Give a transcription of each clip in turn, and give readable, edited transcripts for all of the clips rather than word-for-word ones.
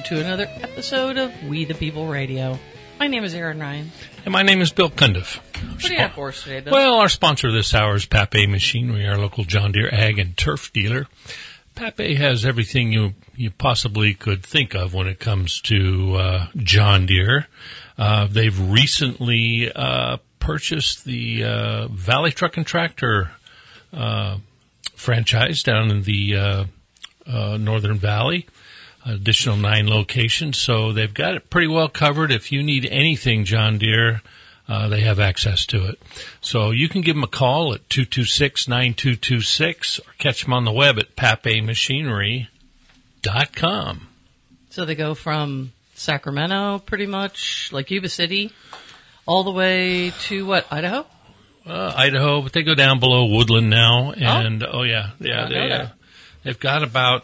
to another episode of We the People Radio. My name is Aaron Ryan. And my name is Bill Cundiff. What do you have for us today, Bill? Well, our sponsor this hour is Pape Machinery, our local John Deere ag and turf dealer. Pape has everything you possibly could think of when it comes to John Deere. They've recently purchased the Valley Truck and Tractor franchise down in the Northern Valley, additional 9 locations. So they've got it pretty well covered. If you need anything John Deere, they have access to it. So you can give them a call at 226-9226 or catch them on the web at papemachinery.com. So they go from Sacramento, pretty much, like Yuba City, all the way to what, Idaho? Idaho, but they go down below Woodland now. And, they've got about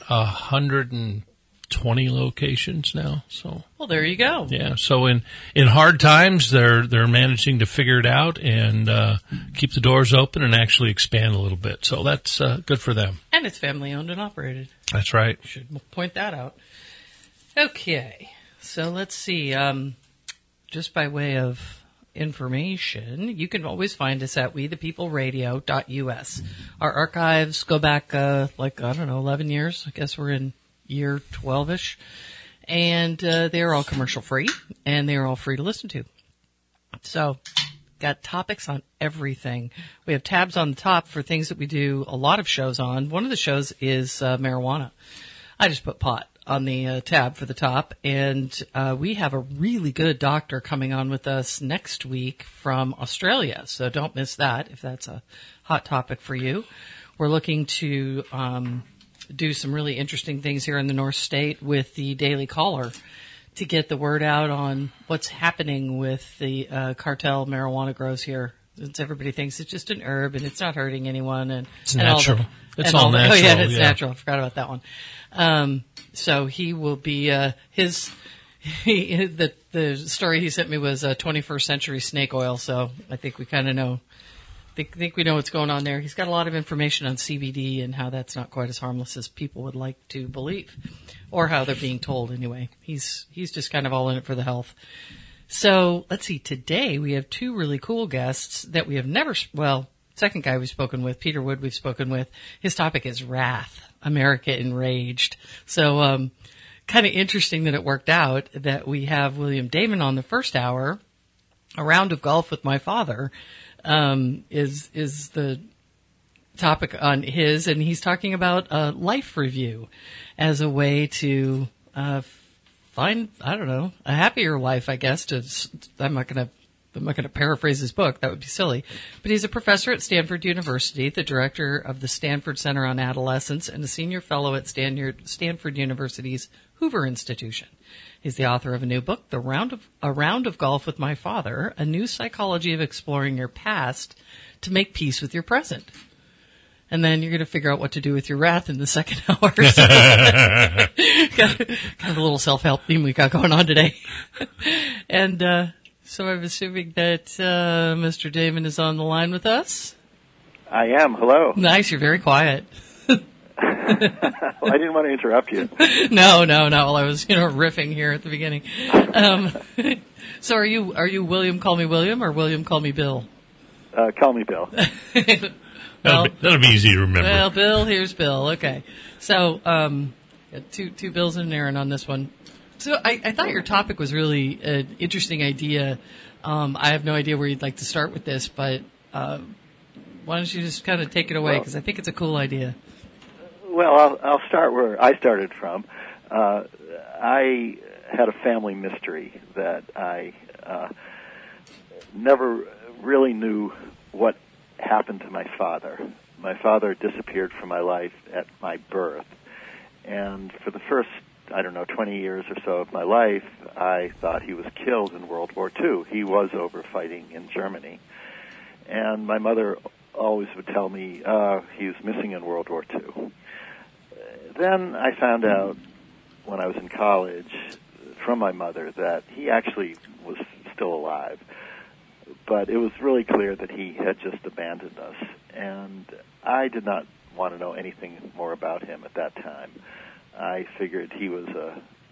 120 locations now. So, well, there you go. Yeah. So in hard times, they're managing to figure it out and keep the doors open and actually expand a little bit. So that's good for them. And it's family owned and operated. That's right. Should point that out. Okay. So let's see. Just by way of information, you can always find us at wethepeopleradio.us. Our archives go back 11 years. I guess we're in year 12ish, and they're all commercial free and they're all free to listen to. So got topics on everything. We have tabs on the top for things that we do a lot of shows on. One of the shows is marijuana. I just put pot on the tab for the top, and we have a really good doctor coming on with us next week from Australia, so don't miss that if that's a hot topic for you. We're looking to do some really interesting things here in the North State with the Daily Caller to get the word out on what's happening with the cartel marijuana grows here. Since everybody thinks it's just an herb and it's not hurting anyone, and it's natural. It's all natural. Oh yeah, it's natural. I forgot about that one. So he will be the story he sent me was 21st century snake oil. So I think we kind of know. Think we know what's going on there. He's got a lot of information on CBD and how that's not quite as harmless as people would like to believe, or how they're being told anyway. He's just kind of all in it for the health. So let's see. Today we have 2 really cool guests that we have never. Well, second guy we've spoken with, Peter Wood, we've spoken with. His topic is wrath, America Enraged. So kind of interesting that it worked out that we have William Damon on the first hour. A round of golf with my father is the topic on his, and he's talking about life review as a way to find, I don't know, a happier life, I guess. I'm not going to paraphrase his book. That would be silly. But he's a professor at Stanford University, the director of the Stanford Center on Adolescence, and a senior fellow at Stanford University's Hoover Institution. He's the author of a new book, A Round of Golf with My Father, a new psychology of exploring your past to make peace with your present. And then you're going to figure out what to do with your wrath in the second hour. So kind of a little self-help theme we got going on today. And so I'm assuming that Mr. Damon is on the line with us. I am. Hello. Nice. You're very quiet. Well, I didn't want to interrupt you. No. Well, I was, riffing here at the beginning. So are you William, call me William, or William, call me Bill? Call me Bill. That'll be easy to remember. Well, Bill, here's Bill. Okay. So, two Bills and an Aaron on this one. So I thought your topic was really an interesting idea. I have no idea where you'd like to start with this, but why don't you just kind of take it away, because I think it's a cool idea. Well, I'll start where I started from. I had a family mystery that I never really knew what happened to my father. My father disappeared from my life at my birth. And for the first, 20 years or so of my life, I thought he was killed in World War II. He was over fighting in Germany. And my mother always would tell me he was missing in World War II. Then I found out when I was in college from my mother that he actually was still alive. But it was really clear that he had just abandoned us. And I did not want to know anything more about him at that time. I figured he was a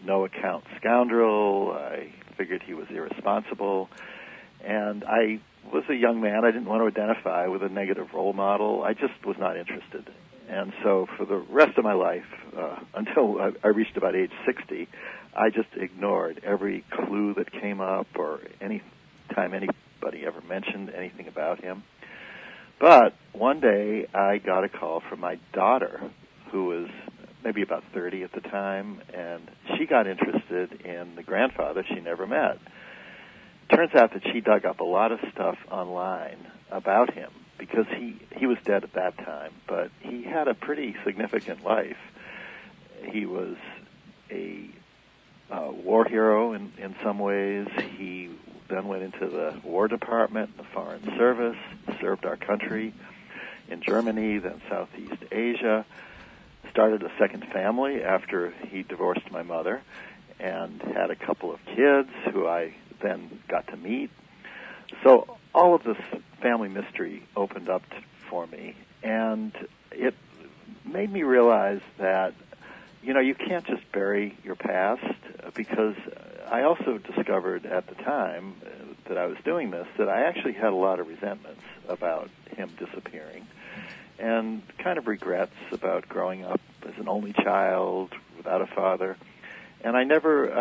no-account scoundrel. I figured he was irresponsible. And I was a young man. I didn't want to identify with a negative role model. I just was not interested. And so for the rest of my life, until I reached about age 60, I just ignored every clue that came up or any time anybody ever mentioned anything about him. But one day I got a call from my daughter, who was maybe about 30 at the time, and she got interested in the grandfather she never met. Turns out that she dug up a lot of stuff online about him, because he was dead at that time, but he had a pretty significant life. He was a war hero in some ways. He then went into the War Department, the Foreign Service, served our country in Germany, then Southeast Asia, started a second family after he divorced my mother, and had a couple of kids who I then got to meet. So all of this family mystery opened up for me, and it made me realize that, you can't just bury your past, because I also discovered at the time that I was doing this that I actually had a lot of resentments about him disappearing, and kind of regrets about growing up as an only child without a father. And I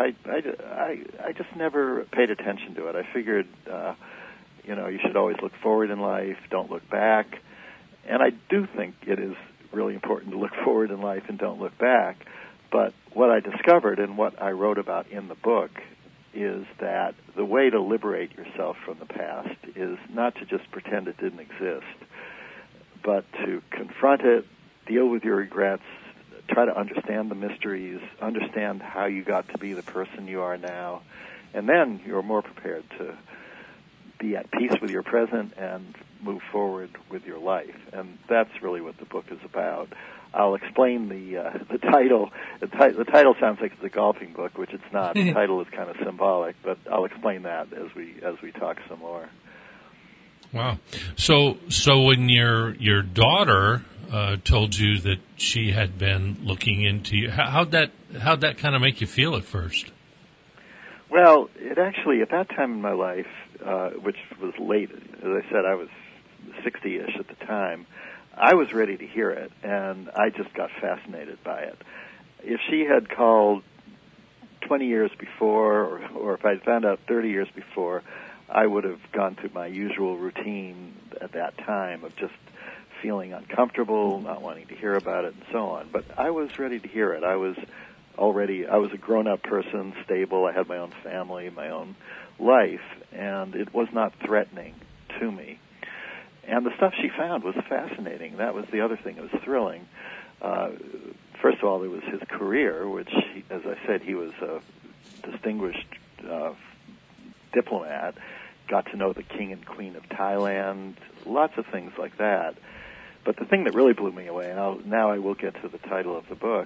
just never paid attention to it. I figured, you should always look forward in life, don't look back. And I do think it is really important to look forward in life and don't look back. But what I discovered and what I wrote about in the book is that the way to liberate yourself from the past is not to just pretend it didn't exist, but to confront it, deal with your regrets, try to understand the mysteries, understand how you got to be the person you are now, and then you're more prepared to be at peace with your present and move forward with your life. And that's really what the book is about. I'll explain the title. The title sounds like it's a golfing book, which it's not. The title is kind of symbolic, but I'll explain that as we talk some more. Wow. So when your daughter told you that she had been looking into you, how'd that kind of make you feel at first? Well, it actually, at that time in my life, which was late, as I said, I was 60-ish at the time, I was ready to hear it, and I just got fascinated by it. If she had called 20 years before, or if I'd found out 30 years before, I would have gone through my usual routine at that time of just feeling uncomfortable, not wanting to hear about it, and so on. But I was ready to hear it. I was a grown-up person, stable. I had my own family, my own life, and it was not threatening to me. And the stuff she found was fascinating. That was the other thing. It was thrilling. First of all, there was his career, which, as I said, he was a distinguished diplomat, got to know the king and queen of Thailand, lots of things like that. But the thing that really blew me away, and now I will get to the title of the book,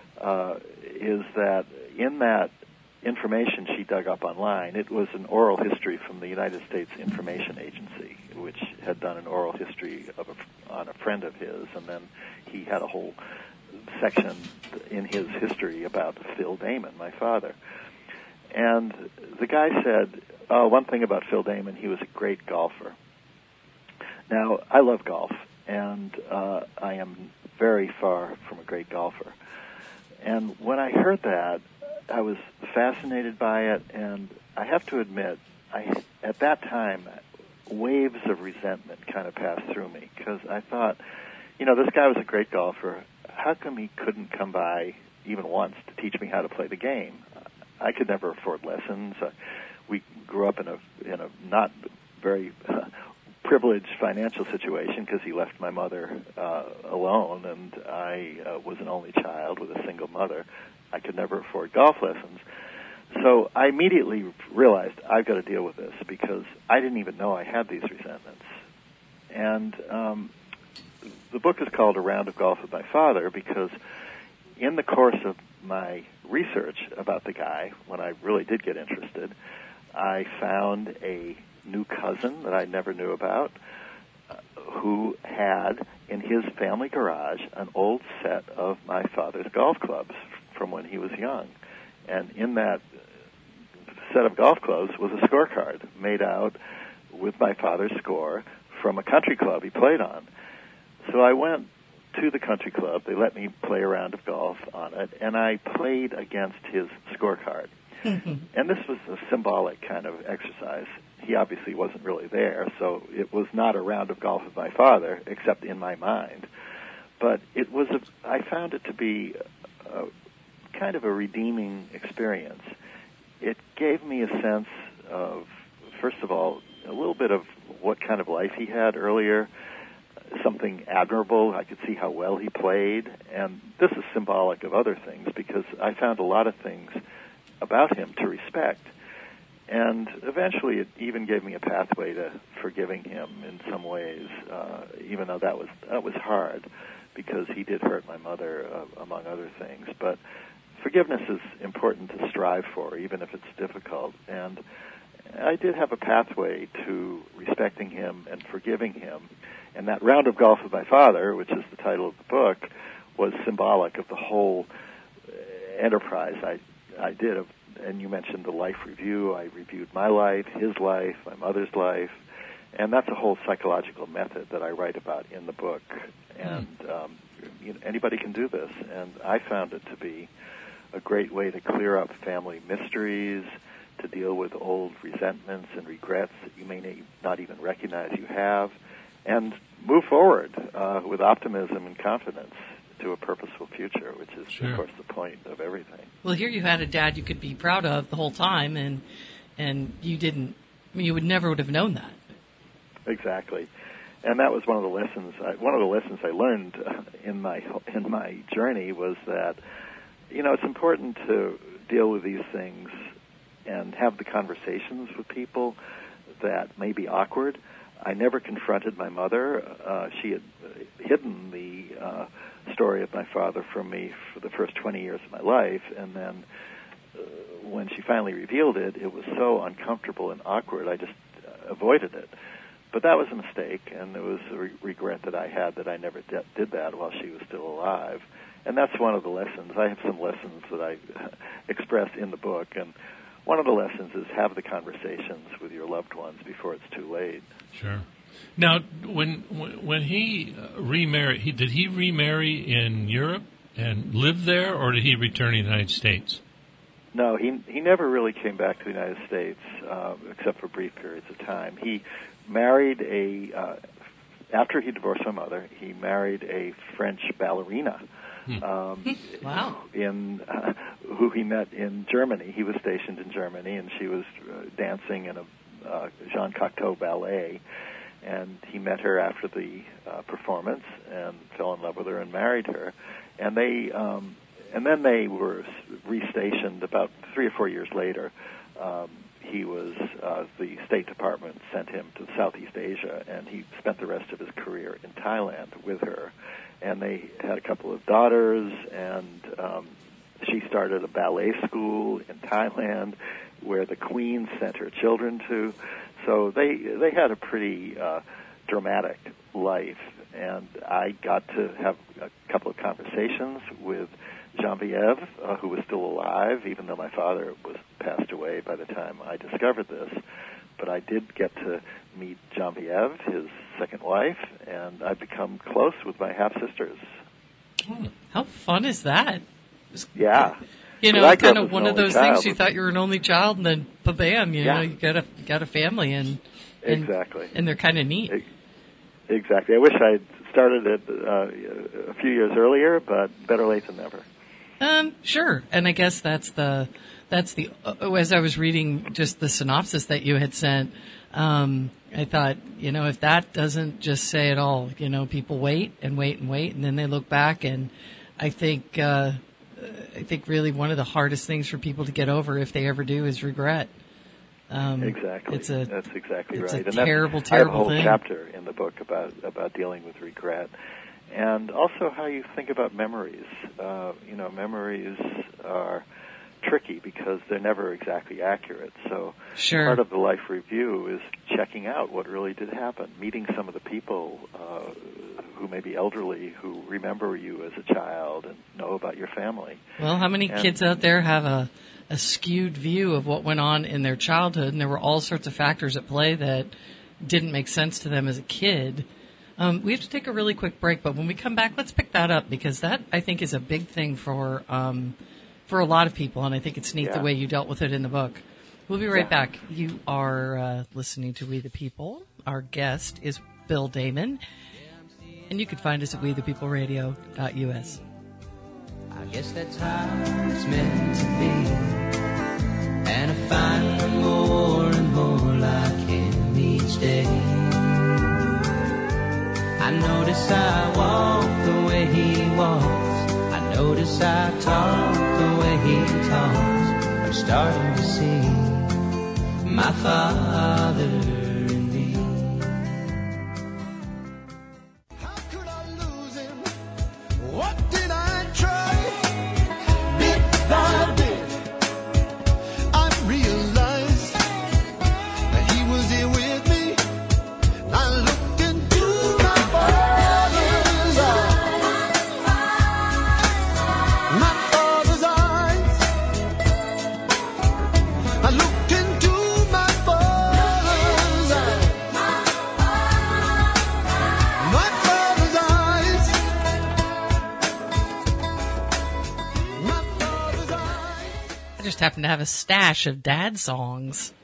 is that in that information she dug up online, it was an oral history from the United States Information Agency, which had done an oral history on a friend of his, and then he had a whole section in his history about Phil Damon, my father. And the guy said, one thing about Phil Damon, he was a great golfer. Now, I love golf, and I am very far from a great golfer. And when I heard that, I was fascinated by it, and I have to admit, at that time, waves of resentment kind of passed through me, because I thought, this guy was a great golfer. How come he couldn't come by even once to teach me how to play the game? I could never afford lessons. We grew up in a not very privileged financial situation because he left my mother alone, and I was an only child with a single mother. I could never afford golf lessons. So I immediately realized I've got to deal with this, because I didn't even know I had these resentments. And the book is called A Round of Golf with My Father, because in the course of my research about the guy, when I really did get interested, I found a new cousin that I never knew about who had in his family garage an old set of my father's golf clubs from when he was young. And in that set of golf clubs was a scorecard made out with my father's score from a country club he played on. So I went to the country club. They let me play a round of golf on it, and I played against his scorecard. And this was a symbolic kind of exercise. He obviously wasn't really there, so it was not a round of golf with my father, except in my mind. But I found it to be kind of a redeeming experience. It gave me a sense of, first of all, a little bit of what kind of life he had earlier, something admirable. I could see how well he played, and this is symbolic of other things because I found a lot of things about him to respect. And eventually it even gave me a pathway to forgiving him in some ways, even though that was hard because he did hurt my mother, among other things. But forgiveness is important to strive for, even if it's difficult. And I did have a pathway to respecting him and forgiving him. And that round of golf with my father, which is the title of the book, was symbolic of the whole enterprise I did. And you mentioned the life review. I reviewed my life, his life, my mother's life. And that's a whole psychological method that I write about in the book. And anybody can do this. And I found it to be a great way to clear up family mysteries, to deal with old resentments and regrets that you may not even recognize you have, and move forward with optimism and confidence to a purposeful future, which is, of course, the point of everything. Well, here you had a dad you could be proud of the whole time, and you didn't. You would never have known that. Exactly, and that was one of the lessons. One of the lessons I learned in my journey was that it's important to deal with these things and have the conversations with people that may be awkward. I never confronted my mother. She had hidden the story of my father from me for the first 20 years of my life, and then when she finally revealed it, it was so uncomfortable and awkward, I just avoided it. But that was a mistake, and it was a regret that I had that I never did that while she was still alive. And that's one of the lessons. I have some lessons that I expressed in the book, and one of the lessons is have the conversations with your loved ones before it's too late. Sure. Now, when he remarried, did he remarry in Europe and live there, or did he return to the United States? No, he never really came back to the United States, except for brief periods of time. He married after he divorced my mother, he married a French ballerina. Wow. Who he met in Germany. He was stationed in Germany, and she was dancing in a Jean Cocteau ballet. And he met her after the performance and fell in love with her and married her. And then they were restationed about 3 or 4 years later. The State Department sent him to Southeast Asia, and he spent the rest of his career in Thailand with her. And they had a couple of daughters, and she started a ballet school in Thailand where the Queen sent her children to. So they had a pretty dramatic life, and I got to have a couple of conversations with Genevieve, who was still alive, even though my father was passed away by the time I discovered this. But I did get to meet Genevieve, his second wife, and I've become close with my half-sisters. Oh, how fun is that? Yeah. Kind of one of those things you thought you were an only child, and then bam, you got a family, and exactly, and they're kind of neat. Exactly. I wish I'd started it a few years earlier, but better late than never. Sure. And I guess that's the as I was reading just the synopsis that you had sent, I thought, if that doesn't just say it all, people wait and wait and wait, and then they look back, and I think really one of the hardest things for people to get over, if they ever do, is regret. Exactly. That's exactly right. It's a terrible I have a whole thing. chapter in the book about dealing with regret, and also how you think about memories. Memories are tricky because they're never exactly accurate. So sure. Part of the life review is checking out what really did happen, meeting some of the people who may be elderly who remember you as a child and know about your family. Well, how many kids out there have a skewed view of what went on in their childhood, and there were all sorts of factors at play that didn't make sense to them as a kid. We have to take a really quick break, but when we come back, let's pick that up, because that, I think, is a big thing for a lot of people, and I think it's neat the way you dealt with it in the book. We'll be right back. You are listening to We the People. Our guest is Bill Damon, and you can find us at wethepeopleradio.us. I guess that's how it's meant to be. And I find more and more like him each day. I notice I walk the way he walks. I notice I talk the way he talks. I'm starting to see my father in me. How could I lose him? What did I try? Bit by bit, I realized that he was here with me. I looked into my father's eyes. My father's eyes. I looked into my father's eyes. My father's eyes. My father's eyes. I just happen to have a stash of dad songs.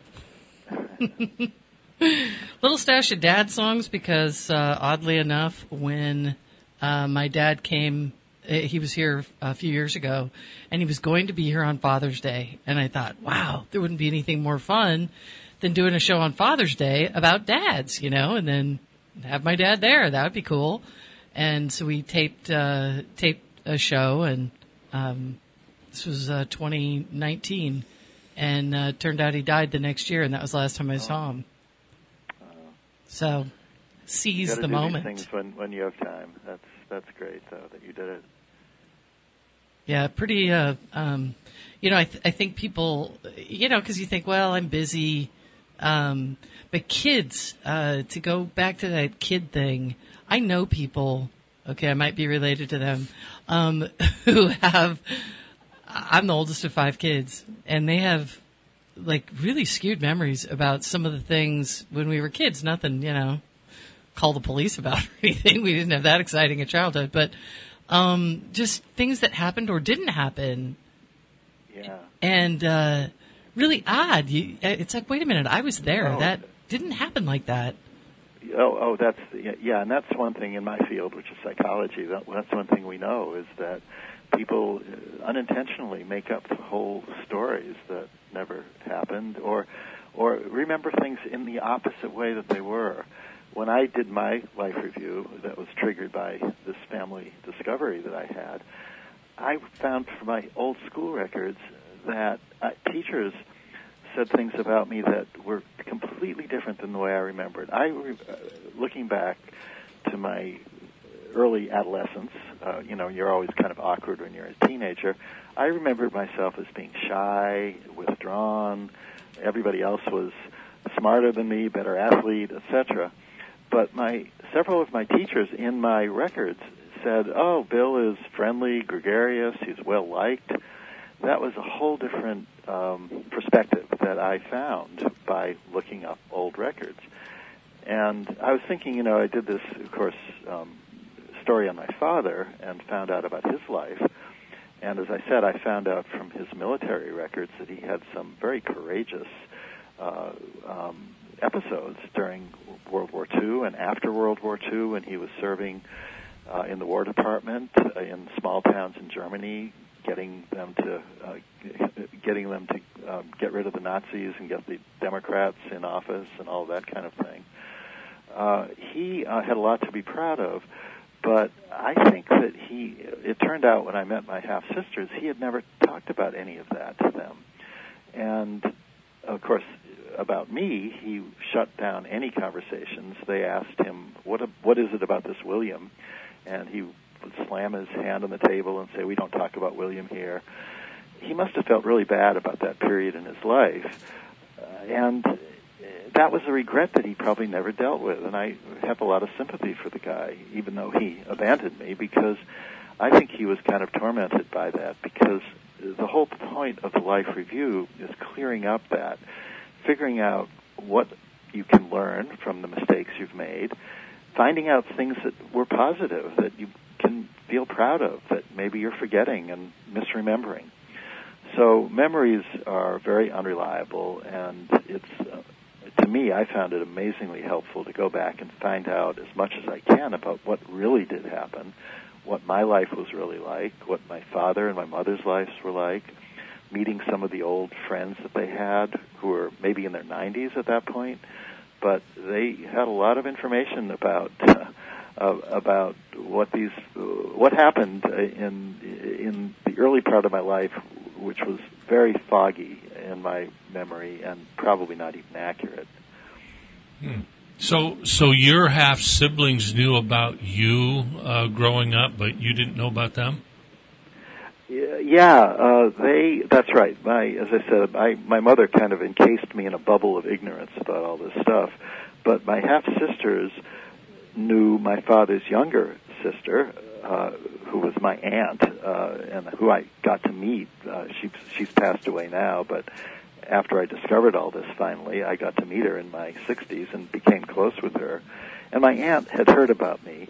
Little stash of dad songs because, oddly enough, when my dad came, he was here a few years ago, and he was going to be here on Father's Day. And I thought, wow, there wouldn't be anything more fun than doing a show on Father's Day about dads, and then have my dad there. That would be cool. And so we taped a show, and this was 2019. And turned out he died the next year, and that was the last time I saw him. So, seize the moment. These things when you have time. That's great, though, that you did it. Yeah, pretty. I think people, because you think, well, I'm busy, but kids. To go back to that kid thing, I know people. Okay, I might be related to them, who have. I'm the oldest of 5 kids, and they have really skewed memories about some of the things when we were kids. Nothing, call the police about or anything. We didn't have that exciting a childhood, but just things that happened or didn't happen. Yeah. And really odd. It's like, wait a minute, I was there. No. That didn't happen like that. Oh, and that's one thing in my field, which is psychology. That's one thing we know is that people unintentionally make up whole stories that never happened, or remember things in the opposite way that they were. When I did my life review that was triggered by this family discovery that I had, I found from my old school records that teachers said things about me that were completely different than the way I remembered. Looking back to my early adolescence, you're always kind of awkward when you're a teenager. I remembered myself as being shy, withdrawn. Everybody else was smarter than me, better athlete, etc. But several of my teachers in my records said, "Oh, Bill is friendly, gregarious, he's well liked." That was a whole different perspective that I found by looking up old records. And I was thinking, I did this, of course, story on my father and found out about his life. And as I said, I found out from his military records that he had some very courageous episodes during World War II and after World War II when he was serving in the War Department in small towns in Germany, getting them to get rid of the Nazis and get the Democrats in office and all that kind of thing. He had a lot to be proud of. But I think that it turned out when I met my half-sisters, he had never talked about any of that to them. And, of course, about me, he shut down any conversations. They asked him, what is it about this William? And he would slam his hand on the table and say, "We don't talk about William here." He must have felt really bad about that period in his life. And that was a regret that he probably never dealt with, and I have a lot of sympathy for the guy, even though he abandoned me, because I think he was kind of tormented by that, because the whole point of the life review is clearing up that, figuring out what you can learn from the mistakes you've made, finding out things that were positive, that you can feel proud of, that maybe you're forgetting and misremembering. So memories are very unreliable, and it's to me, I found it amazingly helpful to go back and find out as much as I can about what really did happen, what my life was really like, what my father and my mother's lives were like, meeting some of the old friends that they had who were maybe in their 90s at that point, but they had a lot of information about what happened in the early part of my life, which was very foggy in my memory and probably not even accurate. So your half siblings knew about you growing up, but you didn't know about them? Yeah, that's right. As I said, my mother kind of encased me in a bubble of ignorance about all this stuff, but my half sisters knew my father's younger sister, who was my aunt, and who I got to meet. She's passed away now, but after I discovered all this finally, I got to meet her in my 60s and became close with her. And my aunt had heard about me.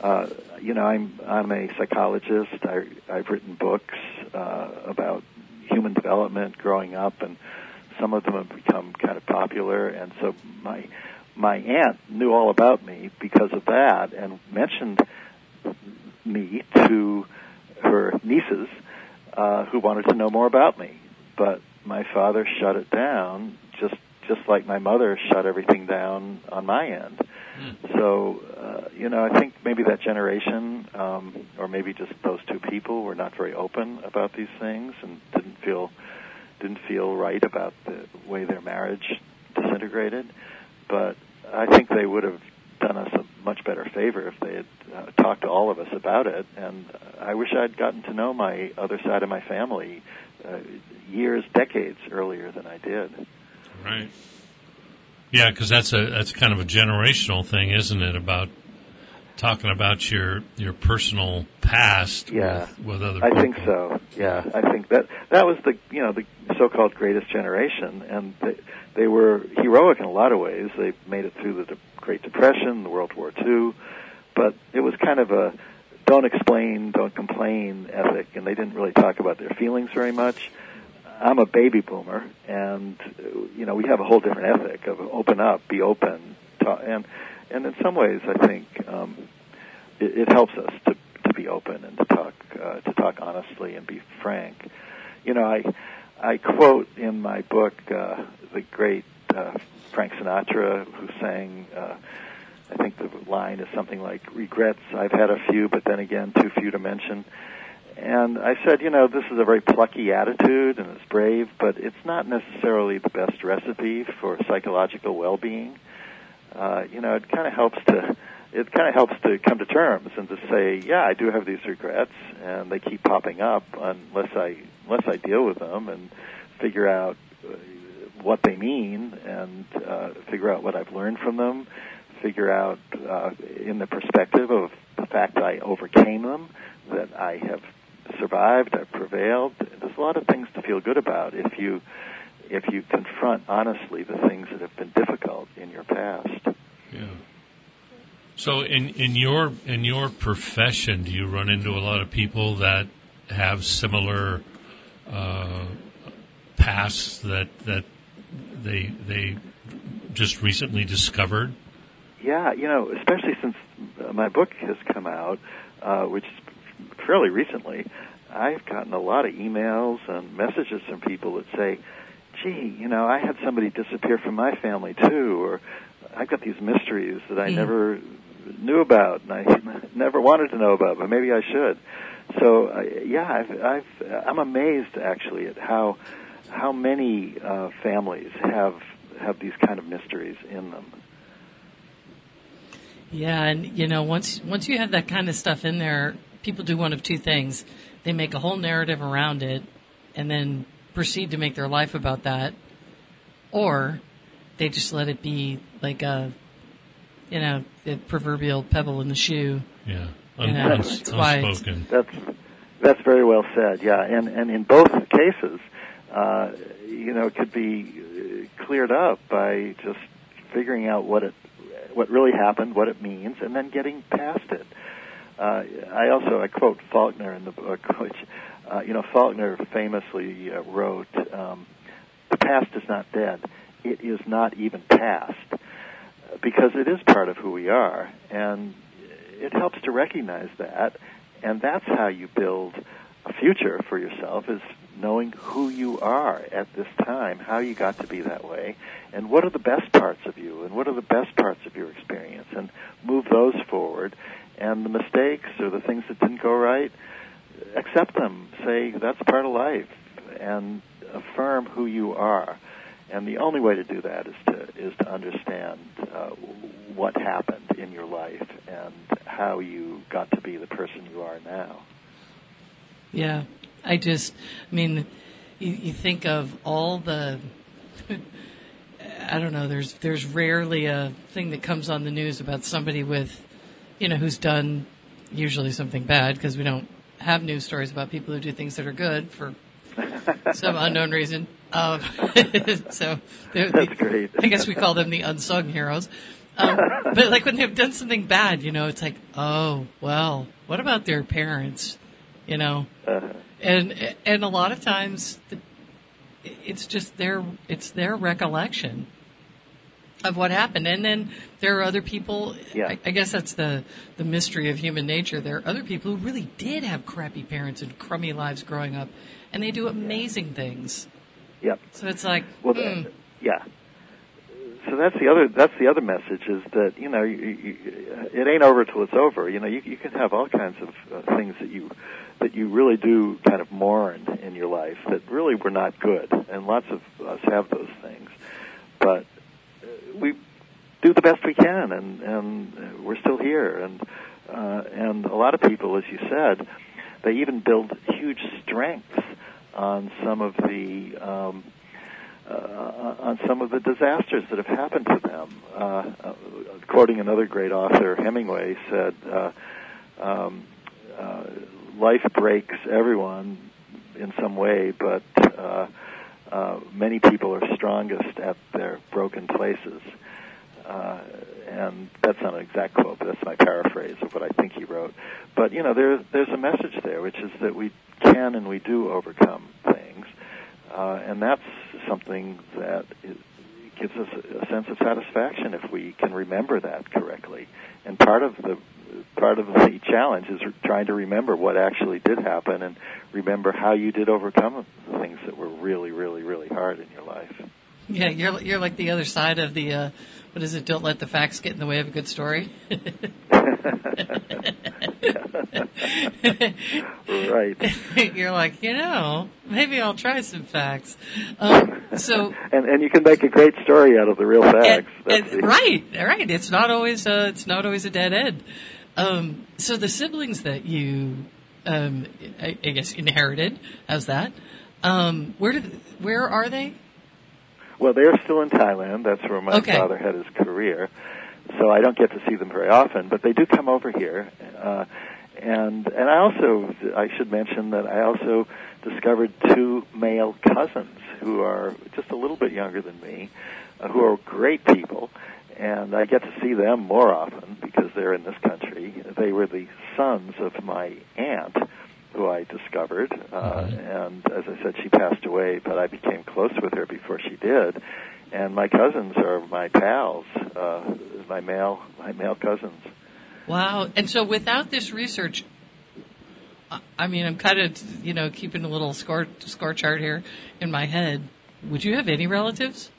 I'm a psychologist. I've written books about human development growing up, and some of them have become kind of popular. And so my aunt knew all about me because of that, and mentioned me to her nieces who wanted to know more about me. But my father shut it down, just like my mother shut everything down on my end. So, I think maybe that generation, or maybe just those two people, were not very open about these things and didn't feel right about the way their marriage disintegrated. But I think they would have done us a much better favor if they had talked to all of us about it. And I wish I'd gotten to know my other side of my family decades earlier than I did. Right. Yeah, because that's kind of a generational thing, isn't it? About talking about your personal past with other people. I think so. Yeah, I think that was the so-called greatest generation, and they were heroic in a lot of ways. They made it through the Great Depression, the World War II, but it was kind of a don't explain, don't complain ethic, and they didn't really talk about their feelings very much. I'm a baby boomer, and we have a whole different ethic of open up, be open, and in some ways, I think it helps us to be open and to talk honestly and be frank. I quote in my book the great Frank Sinatra, who sang. I think the line is something like, "Regrets, I've had a few, but then again, too few to mention." And I said, this is a very plucky attitude and it's brave, but it's not necessarily the best recipe for psychological well-being. It kind of helps to come to terms and to say, yeah, I do have these regrets, and they keep popping up unless I deal with them and figure out what they mean and figure out what I've learned from them, figure out in the perspective of the fact that I overcame them, that I have survived, I've prevailed. There's a lot of things to feel good about if you confront honestly the things that have been difficult in your past. Yeah. So in your profession, do you run into a lot of people that have similar pasts that they just recently discovered? Yeah, especially since my book has come out, which is fairly recently, I've gotten a lot of emails and messages from people that say, gee, I had somebody disappear from my family too, or I've got these mysteries that I never knew about and I never wanted to know about, but maybe I should. So, I'm amazed actually at how many families have these kind of mysteries in them. Yeah, and once you have that kind of stuff in there, people do one of two things. They make a whole narrative around it and then proceed to make their life about that, or they just let it be like a, the proverbial pebble in the shoe. Yeah. That's why it's- Unspoken. That's very well said. Yeah, and in both cases, it could be cleared up by just figuring out what really happened, what it means, and then getting past it. I quote Faulkner in the book, which Faulkner famously wrote, "The past is not dead; it is not even past, because it is part of who we are, and it helps to recognize that, and that's how you build a future for yourself, is knowing who you are at this time, how you got to be that way, and what are the best parts of you, and what are the best parts of your experience, and move those forward, and the mistakes or the things that didn't go right, accept them, say that's part of life, and affirm who you are. And the only way to do that is to understand what happened in your life and how you got to be the person you are now. Yeah, you think of all the, I don't know, there's rarely a thing that comes on the news about somebody with, who's done usually something bad, because we don't have news stories about people who do things that are good for some unknown reason. So that's great. I guess we call them the unsung heroes. But like when they've done something bad, it's like, oh, well, what about their parents? And a lot of times it's just it's their recollection of what happened. And then there are other people, yeah. I guess that's the mystery of human nature. There are other people who really did have crappy parents and crummy lives growing up, and they do amazing things. Yep. So it's like, yeah. So that's the other message, is that it ain't over till it's over. You can have all kinds of things that you really do kind of mourn in your life that really were not good, and lots of us have those things. But we do the best we can, and we're still here, and a lot of people, as you said, they even build huge strengths on some of the disasters that have happened to them. Quoting another great author, Hemingway said, "Life breaks everyone in some way, but many people are strongest at their broken places." And that's not an exact quote, but that's my paraphrase of what I think he wrote. But, there's a message there, which is that we can and we do overcome things. And that's something that gives us a sense of satisfaction if we can remember that correctly. And part of the challenge is trying to remember what actually did happen and remember how you did overcome the things that were really, really, really hard in your life. Yeah, you're like the other side of the, what is it, don't let the facts get in the way of a good story? Right. You're like, maybe I'll try some facts. So and you can make a great story out of the real facts. Right. It's not always a dead end. So the siblings that you, I guess, inherited, how's that? Where are they? Well, they're still in Thailand. That's where my father had his career. So I don't get to see them very often, but they do come over here. And I should mention that I also discovered 2 male cousins who are just a little bit younger than me, who are great people. And I get to see them more often because they're in this country. They were the sons of my aunt, who I discovered, and as I said, she passed away, but I became close with her before she did. And my cousins are my pals, my male cousins. Wow! And so, without this research, I'm kind of keeping a little score chart here in my head. Would you have any relatives?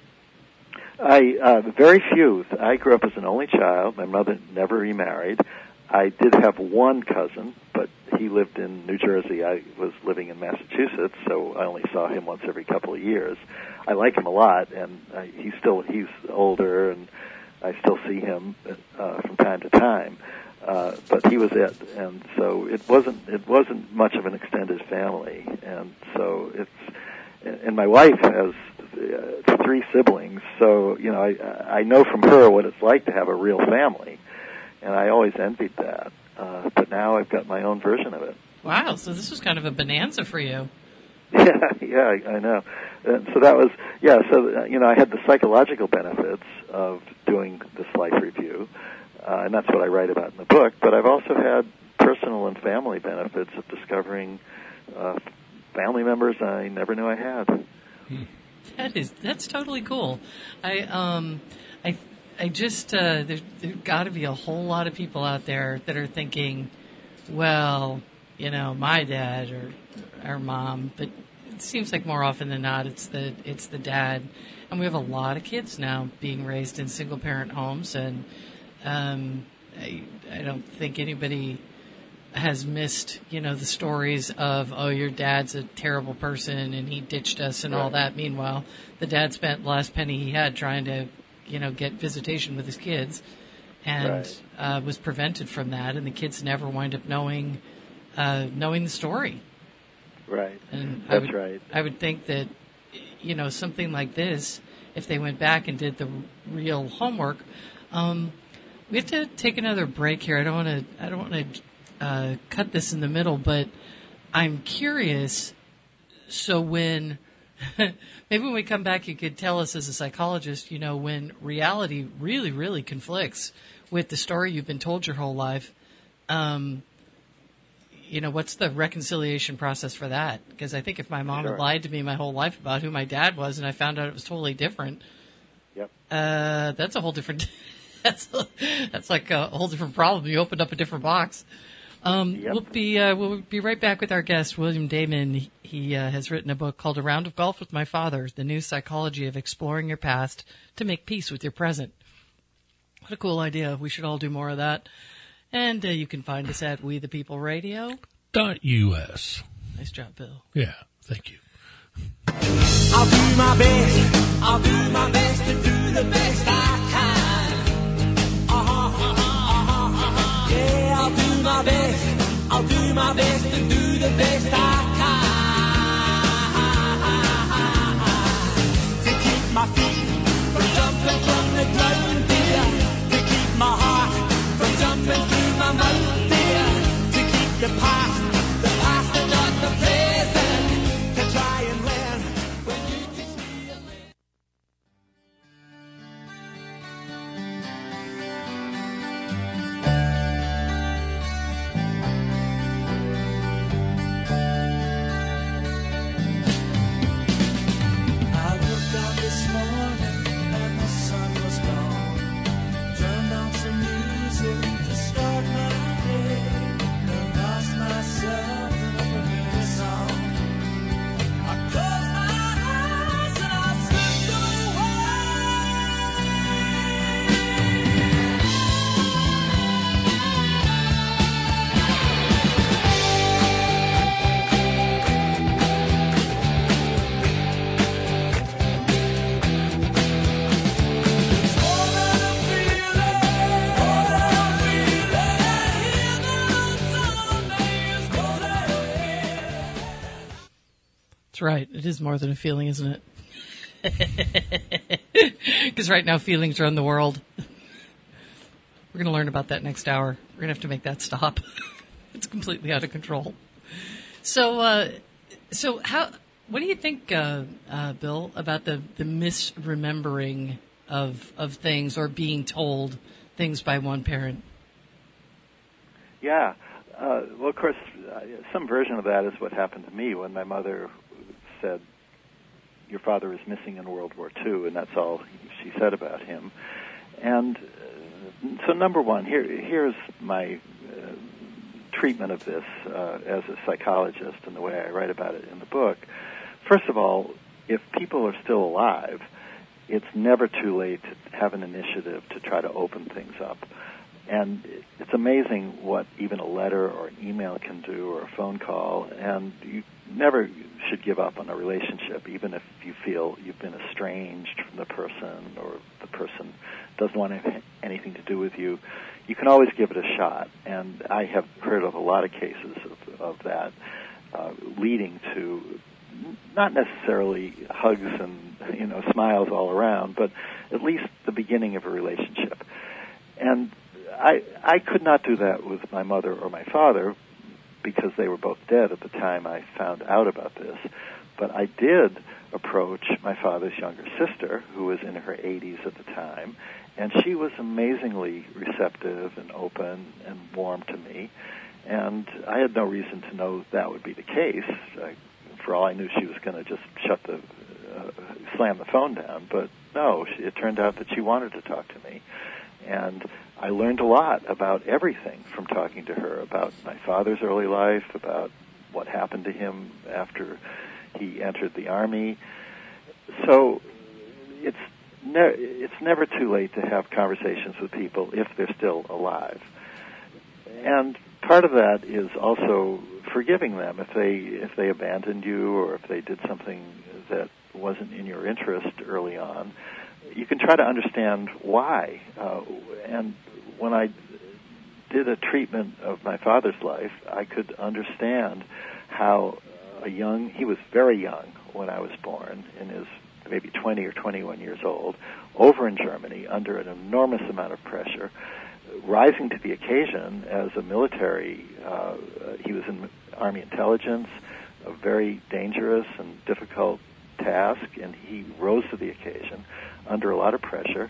Very few. I grew up as an only child. My mother never remarried. I did have one cousin, but he lived in New Jersey. I was living in Massachusetts, so I only saw him once every couple of years. I like him a lot, and he's older, and I still see him from time to time. But he was it, and so it wasn't much of an extended family, and so and my wife has 3 siblings, so I know from her what it's like to have a real family, and I always envied that. But now I've got my own version of it. Wow, so this was kind of a bonanza for you. Yeah, I know. So that was, I had the psychological benefits of doing this life review, and that's what I write about in the book, but I've also had personal and family benefits of discovering family members I never knew I had. That's totally cool. I just there's got to be a whole lot of people out there that are thinking, well, my dad or our mom, but it seems like more often than not it's the dad, and we have a lot of kids now being raised in single parent homes, and I don't think anybody has missed, the stories of, oh, your dad's a terrible person and he ditched us and all that. Meanwhile, the dad spent the last penny he had trying to, get visitation with his kids, and was prevented from that, and the kids never wind up knowing the story. Right. And That's right. I would think that, something like this, if they went back and did the real homework, we have to take another break here. I don't want to cut this in the middle, but I'm curious. So when maybe when we come back, you could tell us as a psychologist, when reality really, really conflicts with the story you've been told your whole life. What's the reconciliation process for that? Because I think if my mom had lied to me my whole life about who my dad was, and I found out it was totally different, that's a whole different. That's like a whole different problem. You opened up a different box. We'll be right back with our guest, William Damon. He has written a book called A Round of Golf with My Father, The New Psychology of Exploring Your Past to Make Peace with Your Present. What a cool idea. We should all do more of that. And you can find us at WeThePeopleRadio.us. Nice job, Bill. Yeah, thank you. I'll do my best. I'll do my best to do the best I can. Yeah, I'll do my best. I'll do my best to do the best I can. To keep my feet from jumping from the ground, dear. To keep my heart from jumping through my mouth, dear. To keep the past and not the present. To try and learn when you teach me a lesson. I looked out this morning and the sun was gone. Turned on some music to start my day. And lost myself in a familiar song. I closed my eyes and I slipped That's right. It is more than a feeling, isn't it? Because right now feelings run the world. We're going to learn about that next hour. We're going to have to make that stop. It's completely out of control. So what do you think, Bill, about the misremembering of things or being told things by one parent? Yeah. Well, of course, some version of that is what happened to me when my mother said, your father is missing in World War II, and that's all she said about him. And so number one, here's my treatment of this as a psychologist and the way I write about it in the book. First of all, if people are still alive, it's never too late to have an initiative to try to open things up. And it's amazing what even a letter or an email can do, or a phone call, and you never should give up on a relationship, even if you feel you've been estranged from the person or the person doesn't want anything to do with you. You can always give it a shot, and I have heard of a lot of cases of that leading to not necessarily hugs and smiles all around, but at least the beginning of a relationship. And I could not do that with my mother or my father because they were both dead at the time I found out about this. But I did approach my father's younger sister, who was in her 80s at the time, and she was amazingly receptive and open and warm to me. And I had no reason to know that would be the case. For all I knew, she was going to just slam the phone down. But no, it turned out that she wanted to talk to me. And I learned a lot about everything from talking to her, about my father's early life, about what happened to him after he entered the Army. So it's never too late to have conversations with people if they're still alive. And part of that is also forgiving them if they abandoned you or if they did something that wasn't in your interest early on. You can try to understand why. And when I did a treatment of my father's life, I could understand how he was very young when I was born, in his maybe 20 or 21 years old, over in Germany under an enormous amount of pressure, rising to the occasion as a military. He was in Army intelligence, a very dangerous and difficult task, and he rose to the occasion under a lot of pressure.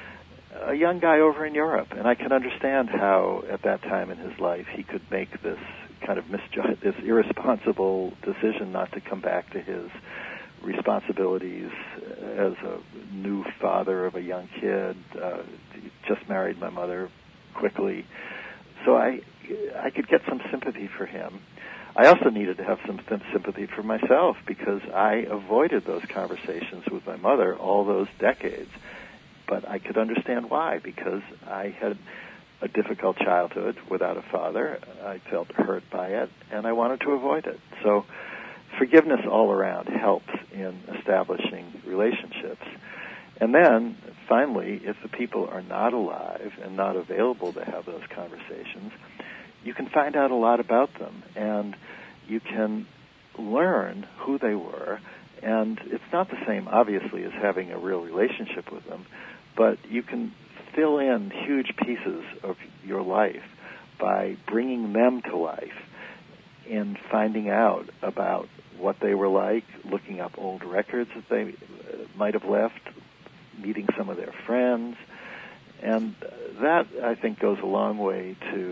A young guy over in Europe, and I can understand how at that time in his life he could make this kind of this irresponsible decision not to come back to his responsibilities as a new father of a young kid. He just married my mother quickly. So I could get some sympathy for him. I also needed to have some sympathy for myself because I avoided those conversations with my mother all those decades. But I could understand why, because I had a difficult childhood without a father. I felt hurt by it, and I wanted to avoid it. So forgiveness all around helps in establishing relationships. And then, finally, if the people are not alive and not available to have those conversations, you can find out a lot about them, and you can learn who they were. And it's not the same, obviously, as having a real relationship with them, but you can fill in huge pieces of your life by bringing them to life and finding out about what they were like, looking up old records that they might have left, meeting some of their friends. And that, I think, goes a long way to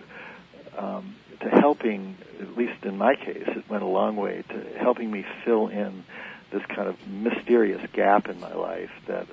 helping, at least in my case, it went a long way to helping me fill in this kind of mysterious gap in my life that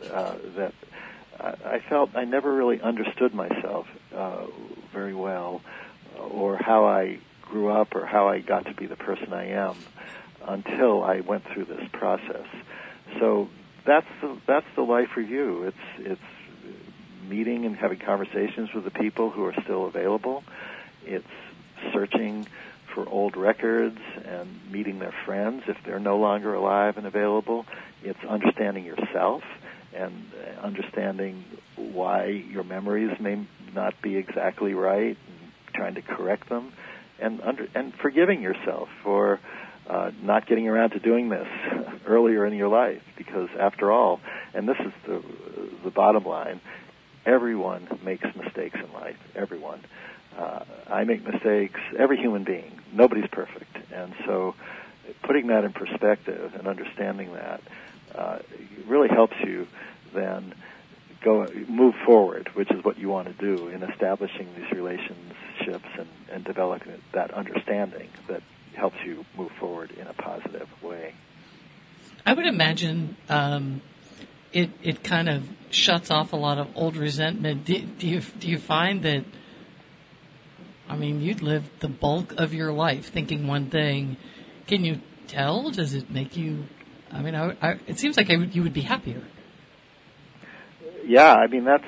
I felt I never really understood myself very well, or how I grew up, or how I got to be the person I am until I went through this process. So that's the life review. It's meeting and having conversations with the people who are still available. It's searching for old records and meeting their friends if they're no longer alive and available. It's understanding yourself and understanding why your memories may not be exactly right, and trying to correct them, and forgiving yourself for not getting around to doing this earlier in your life. Because after all, and this is the bottom line, everyone makes mistakes in life. Everyone. I make mistakes. Every human being. Nobody's perfect. And so putting that in perspective and understanding that really helps you then move forward, which is what you want to do in establishing these relationships and developing that understanding that helps you move forward in a positive way. I would imagine it kind of shuts off a lot of old resentment. Do you find that, I mean, you'd lived the bulk of your life thinking one thing. Can you tell? Does it make you, I mean, it seems like you would be happier. Yeah, I mean, that's,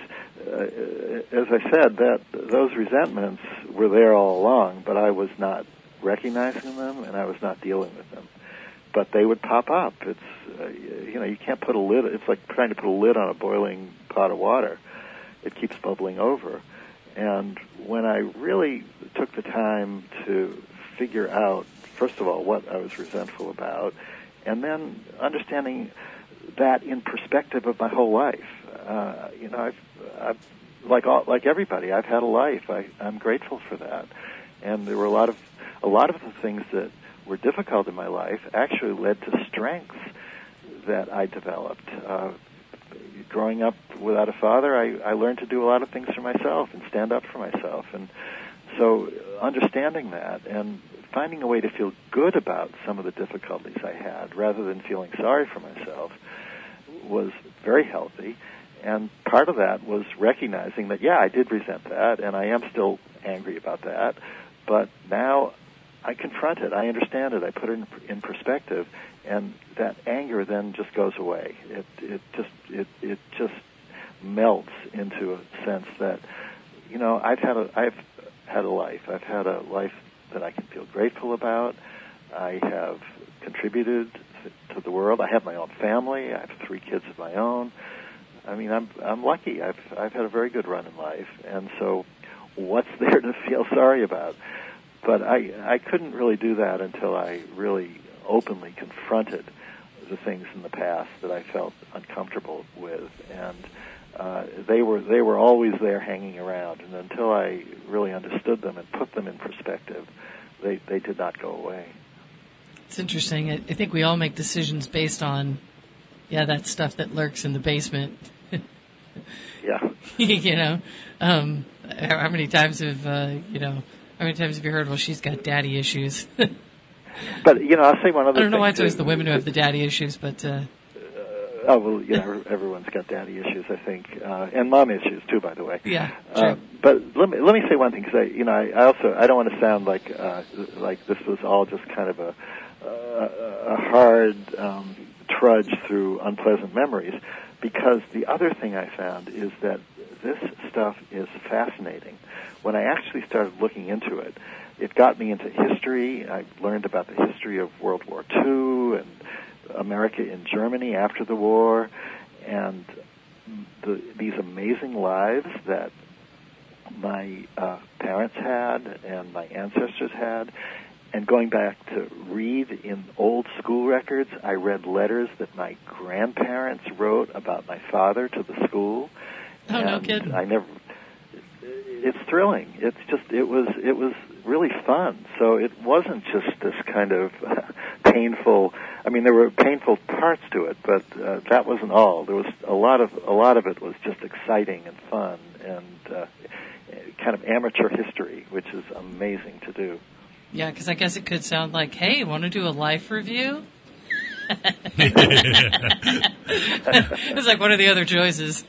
as I said, that those resentments were there all along, but I was not recognizing them and I was not dealing with them. But they would pop up. It's, you can't put a lid, it's like trying to put a lid on a boiling pot of water. It keeps bubbling over. And when I really took the time to figure out, first of all, what I was resentful about, and then understanding that in perspective of my whole life. I've like everybody, I've had a life. I'm grateful for that, and there were a lot of the things that were difficult in my life actually led to strengths that I developed. Growing up without a father, I learned to do a lot of things for myself and stand up for myself, and so understanding that and finding a way to feel good about some of the difficulties I had rather than feeling sorry for myself was very healthy. And part of that was recognizing that, yeah, I did resent that, and I am still angry about that, but now I confront it, I understand it, I put it in perspective, and that anger then just goes away. It just melts into a sense that, I've had a life. I've had a life that I can feel grateful about. I have contributed to the world. I have my own family. I have 3 kids of my own. I mean, I'm lucky. I've had a very good run in life, and so what's there to feel sorry about? But I couldn't really do that until I really openly confronted the things in the past that I felt uncomfortable with, and they were always there hanging around. And until I really understood them and put them in perspective, they did not go away. It's interesting. I think we all make decisions based on, that stuff that lurks in the basement. Yeah. How many times have you heard, well, she's got daddy issues? But, I'll say one other thing. I don't know why it's always the women who have the daddy issues, but... everyone's got daddy issues, I think, and mom issues, too, by the way. Yeah, true. But let me say one thing, because I don't want to sound like this was all just kind of a hard trudge through unpleasant memories, because the other thing I found is that this stuff is fascinating. When I actually started looking into it, it got me into history. I learned about the history of World War II and America in Germany after the war, and these amazing lives that my parents had and my ancestors had. And going back to read in old school records, I read letters that my grandparents wrote about my father to the school. Oh, and no kidding. It's thrilling. It was really fun. So it wasn't just this kind of painful. I mean, there were painful parts to it, but that wasn't all. There was a lot of it was just exciting and fun and kind of amateur history, which is amazing to do. Yeah, because I guess it could sound like, hey, want to do a life review? It's like one of the other choices.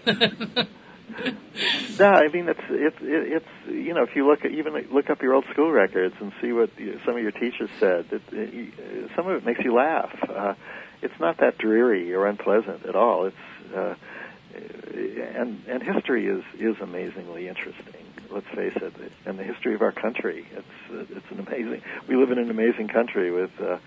No, I mean it's if you look up your old school records and see what some of your teachers said, some of it makes you laugh. It's not that dreary or unpleasant at all. It's and history is amazingly interesting. Let's face it, and the history of our country. It's an amazing. We live in an amazing country with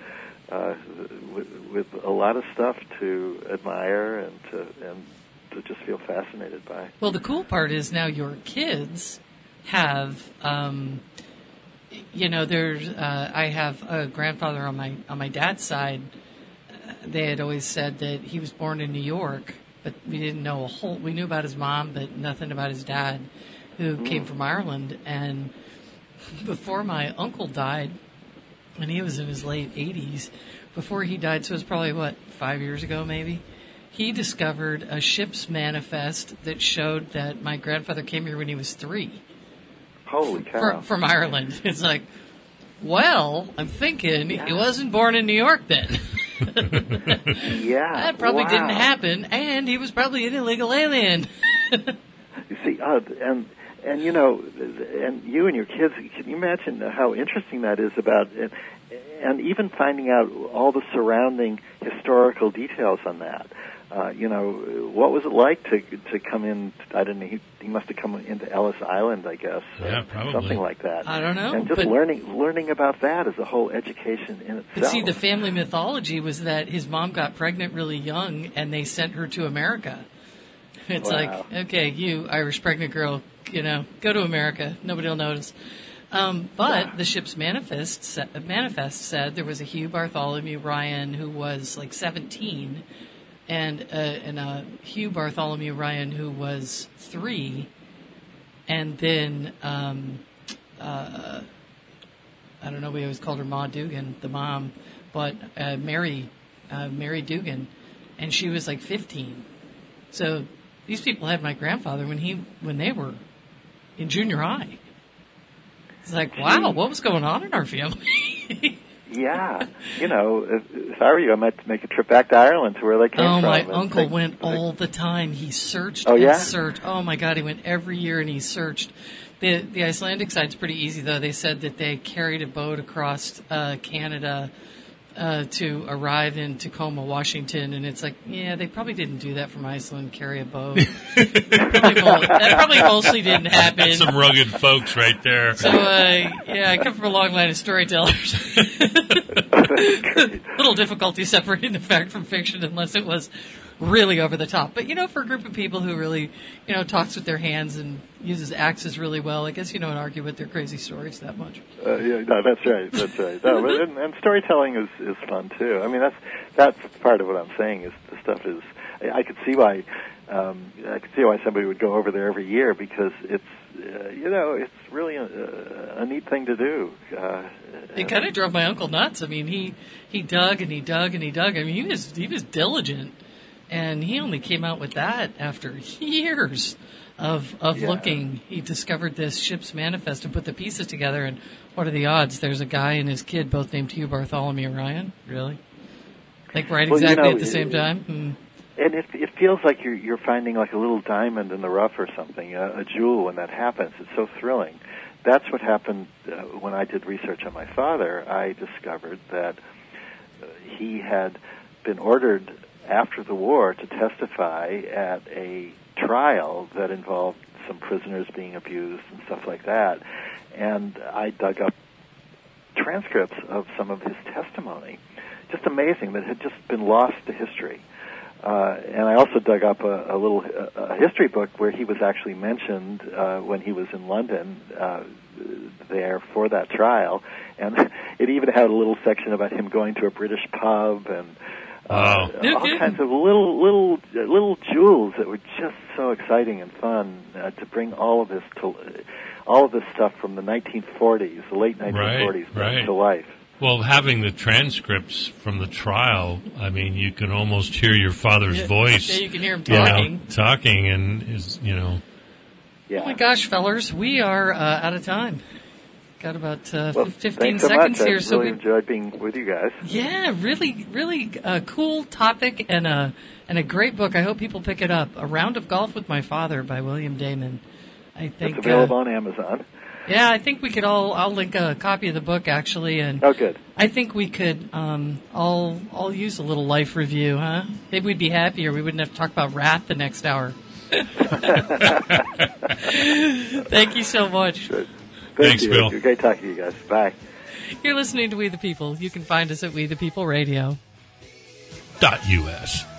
a lot of stuff to admire and to just feel fascinated by. Well, the cool part is now your kids have, there's. I have a grandfather on my dad's side. They had always said that he was born in New York, but we didn't know we knew about his mom, but nothing about his dad, who came from Ireland. And before my uncle died, and he was in his late 80s, before he died, so it was probably, 5 years ago maybe, he discovered a ship's manifest that showed that my grandfather came here when he was 3. Holy cow. From Ireland. It's like, well, I'm thinking he wasn't born in New York then. Yeah. That probably didn't happen, and he was probably an illegal alien. You see, and and you and your kids, can you imagine how interesting that is about, and even finding out all the surrounding historical details on that. What was it like to come in? I don't know. He must have come into Ellis Island, I guess. Yeah, probably. Something like that. I don't know. And just learning about that is a whole education in itself. But see, the family mythology was that his mom got pregnant really young, and they sent her to America. It's like, okay, you Irish pregnant girl, go to America. Nobody will notice. But the ship's manifest said there was a Hugh Bartholomew Ryan who was like 17 and Hugh Bartholomew Ryan, who was 3, and then I don't know, we always called her Ma Dugan, the mom, but Mary Dugan, and she was like 15. So these people had my grandfather when they were in junior high. It's like, wow, what was going on in our family? Yeah. If I were you, I might make a trip back to Ireland to where they came from. Oh, my uncle went all the time. He searched searched. Oh, my God, he went every year and he searched. The Icelandic side's pretty easy, though. They said that they carried a boat across Canada to arrive in Tacoma, Washington, and it's like, yeah, they probably didn't do that from Iceland, carry a boat. That probably mostly didn't happen. Some rugged folks right there. So, I come from a long line of storytellers. Little difficulty separating the fact from fiction unless it was really over the top. But, for a group of people who really, talks with their hands and uses axes really well, I guess you don't argue with their crazy stories that much. No, that's right. That's right. No, and storytelling is fun too. I mean, that's part of what I'm saying is the stuff is. I could see why somebody would go over there every year because it's it's really a neat thing to do. It kind of drove my uncle nuts. I mean, he dug and he dug and he dug. I mean, he was diligent. And he only came out with that after years of looking. He discovered this ship's manifest and put the pieces together. And what are the odds? There's a guy and his kid, both named Hugh Bartholomew Ryan. Really? Like exactly at the same time? And it feels like you're finding like a little diamond in the rough or something, a jewel when that happens. It's so thrilling. That's what happened when I did research on my father. I discovered that he had been ordered after the war to testify at a trial that involved some prisoners being abused and stuff like that. And I dug up transcripts of some of his testimony. Just amazing that had just been lost to history. And I also dug up a little history book where he was actually mentioned when he was in London there for that trial. And it even had a little section about him going to a British pub and all kinds of little jewels that were just so exciting and fun to bring all of this stuff from the 1940s, the late 1940s, to life. Well, having the transcripts from the trial, I mean, you can almost hear your father's voice. Yeah, you can hear him talking. Talking, and Yeah. Oh my gosh, fellers, we are out of time. Got about 15 so seconds much. here. I really enjoyed being with you guys. Yeah, really, really cool topic and a great book. I hope people pick it up. A Round of Golf with My Father by William Damon. I think it's available on Amazon. Yeah, I think we could I'll link a copy of the book actually, and good. I think we could I'll use a little life review, huh? Maybe we'd be happier. We wouldn't have to talk about wrath the next hour. Thank you so much. Good. Thanks, Bill. Great talking to you guys. Bye. You're listening to We the People. You can find us at WeThePeopleRadio.us.